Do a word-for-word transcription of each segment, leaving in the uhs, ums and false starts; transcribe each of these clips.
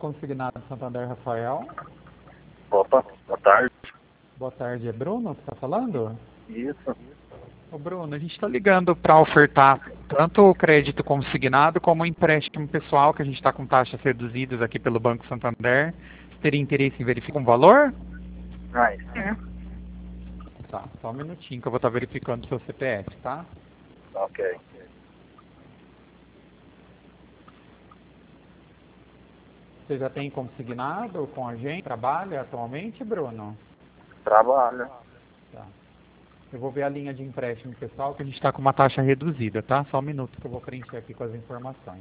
Consignado Santander, Rafael. Opa, boa tarde. Boa tarde, é Bruno que está falando? Isso. Ô Bruno, a gente está ligando para ofertar tanto o crédito consignado como o empréstimo pessoal, que a gente está com taxas reduzidas aqui pelo Banco Santander. Você teria interesse em verificar um valor? Ah, sim. Tá, só um minutinho que eu vou estar verificando o seu C P F, tá? Ok. Você já tem consignado com a gente? Trabalha atualmente, Bruno? Trabalho. Tá. Eu vou ver a linha de empréstimo pessoal, que a gente está com uma taxa reduzida, tá? Só um minuto que eu vou preencher aqui com as informações.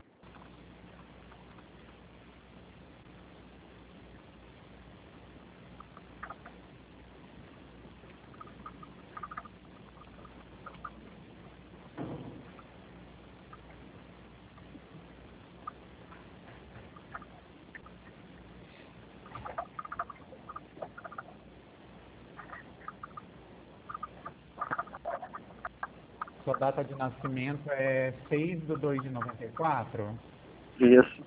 Sua data de nascimento é seis de dois de noventa e quatro? Isso.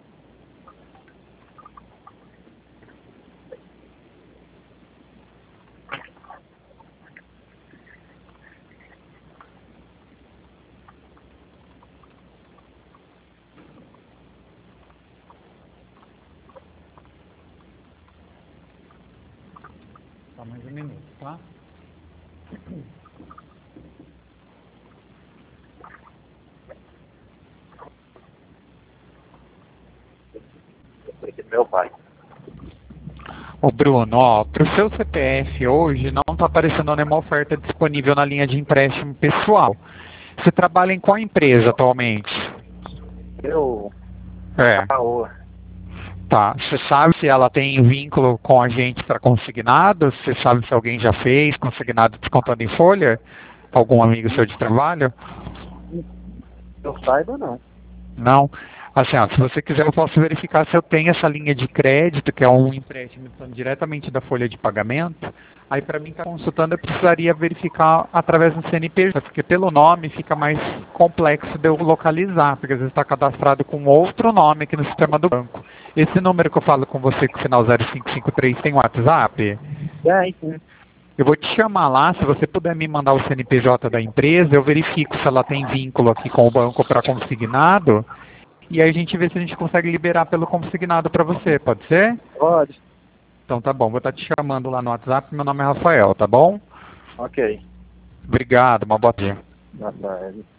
Só mais um minuto, tá? Esse é meu pai. Ô Bruno, ó, pro seu C P F hoje não tá aparecendo nenhuma oferta disponível na linha de empréstimo pessoal. Você trabalha em qual empresa atualmente? Eu. É, Caô. tá. Você sabe se ela tem vínculo com a gente para consignado? Você sabe se alguém já fez consignado descontando em folha? Algum amigo seu de trabalho? Eu saiba não. Não. Assim, ó, se você quiser, eu posso verificar se eu tenho essa linha de crédito, que é um empréstimo diretamente da folha de pagamento. Aí, para mim estar consultando, eu precisaria verificar através do C N P J, porque pelo nome fica mais complexo de eu localizar, porque às vezes está cadastrado com outro nome aqui no sistema do banco. Esse número que eu falo com você, com o final zero cinco cinco três, tem WhatsApp? É, sim. Eu vou te chamar lá, se você puder me mandar o C N P J da empresa, eu verifico se ela tem vínculo aqui com o banco para consignado. E aí a gente vê se a gente consegue liberar pelo consignado para você, pode ser? Pode. Então tá bom, vou estar te chamando lá no WhatsApp, meu nome é Rafael, tá bom? Ok. Obrigado, uma boa tarde. Boa tarde.